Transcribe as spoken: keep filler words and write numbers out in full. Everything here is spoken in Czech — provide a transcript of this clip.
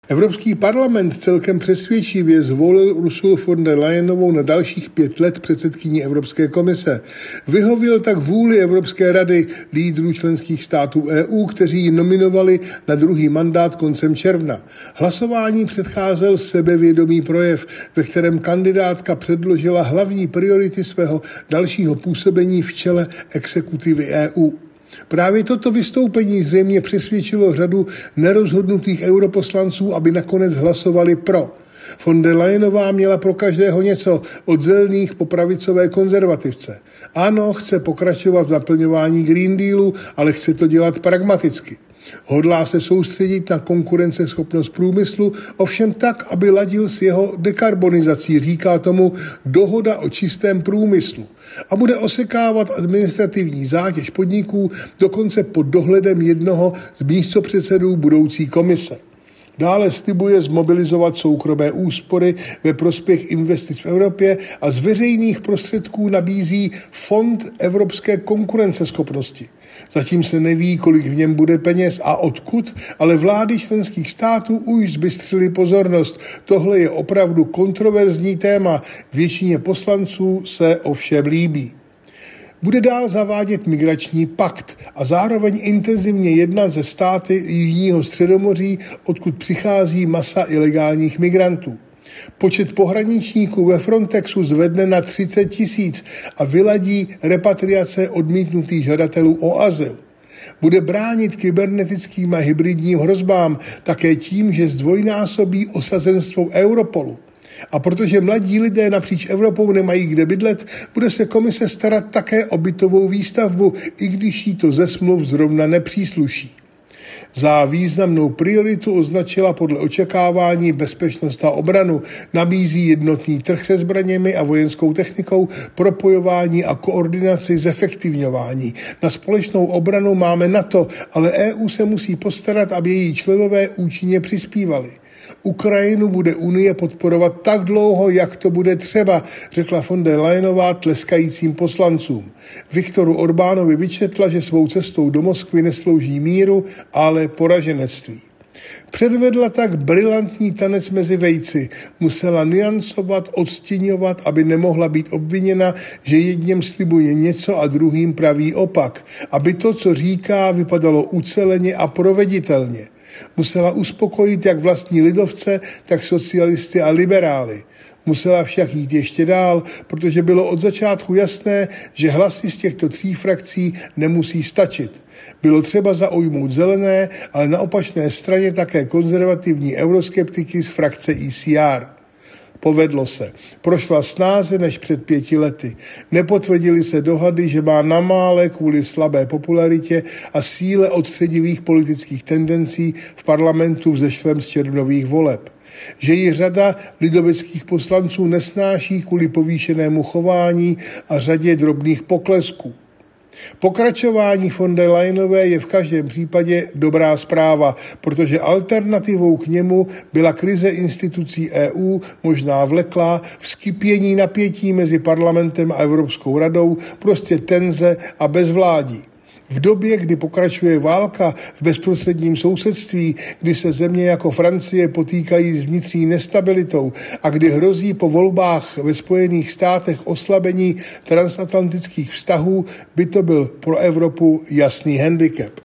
Evropský parlament celkem přesvědčivě zvolil Ursulu von der Leyenovou na dalších pět let předsedkyní Evropské komise. Vyhověl tak vůli Evropské rady lídrů členských států E U, kteří ji nominovali na druhý mandát koncem června. Hlasování předcházel sebevědomý projev, ve kterém kandidátka předložila hlavní priority svého dalšího působení v čele exekutivy E U. Právě toto vystoupení zřejmě přesvědčilo řadu nerozhodnutých europoslanců, aby nakonec hlasovali pro. Von der Leyenová měla pro každého něco, od zelených po pravicové konzervativce. Ano, chce pokračovat v naplňování Green Dealu, ale chce to dělat pragmaticky. Hodlá se soustředit na konkurenceschopnost průmyslu, ovšem tak, aby ladil s jeho dekarbonizací, říká tomu dohoda o čistém průmyslu, a bude osekávat administrativní zátěž podniků dokonce pod dohledem jednoho z místopředsedů budoucí komise. Dále slibuje zmobilizovat soukromé úspory ve prospěch investic v Evropě a z veřejných prostředků nabízí Fond evropské konkurenceschopnosti. Zatím se neví, kolik v něm bude peněz a odkud, ale vlády členských států už zbystřily pozornost. Tohle je opravdu kontroverzní téma, většině poslanců se ovšem líbí. Bude dál zavádět migrační pakt a zároveň intenzivně jednat se státy Jižního středomoří, odkud přichází masa ilegálních migrantů. Počet pohraničníků ve Frontexu zvedne na třicet tisíc a vyladí repatriace odmítnutých žadatelů o azyl. Bude bránit kybernetickým a hybridním hrozbám také tím, že zdvojnásobí osazenstvo Europolu. A protože mladí lidé napříč Evropou nemají kde bydlet, bude se komise starat také o bytovou výstavbu, i když jí to ze smluv zrovna nepřísluší. Za významnou prioritu označila podle očekávání bezpečnost a obranu, nabízí jednotný trh se zbraněmi a vojenskou technikou, propojování a koordinaci, zefektivňování. Na společnou obranu máme NATO, ale E U se musí postarat, aby její členové účinně přispívali. Ukrajinu bude Unie podporovat tak dlouho, jak to bude třeba, řekla von der Leyenová tleskajícím poslancům. Viktoru Orbánovi vyčetla, že svou cestou do Moskvy neslouží míru, ale poraženectví. Předvedla tak brilantní tanec mezi vejci. Musela nuancovat, odstíňovat, aby nemohla být obviněna, že jedním slibuje něco a druhým praví opak. Aby to, co říká, vypadalo uceleně a proveditelně. Musela uspokojit jak vlastní lidovce, tak socialisty a liberály. Musela však jít ještě dál, protože bylo od začátku jasné, že hlasy z těchto tří frakcí nemusí stačit. Bylo třeba zaujmout zelené, ale na opačné straně také konzervativní euroskeptiky z frakce E C R. Povedlo se. Prošla snáze než před pěti lety. Nepotvrdily se dohady, že má na mále kvůli slabé popularitě a síle odstředivých politických tendencí v parlamentu vzešlém z červnových voleb. Že ji řada lidoveckých poslanců nesnáší kvůli povýšenému chování a řadě drobných poklesků. Pokračování von der Leyenové je v každém případě dobrá zpráva, protože alternativou k němu byla krize institucí E U, možná vleklá, vzkypění napětí mezi parlamentem a Evropskou radou, prostě tenze a bezvládí. V době, kdy pokračuje válka v bezprostředním sousedství, kdy se země jako Francie potýkají s vnitřní nestabilitou a kdy hrozí po volbách ve Spojených státech oslabení transatlantických vztahů, by to byl pro Evropu jasný handicap.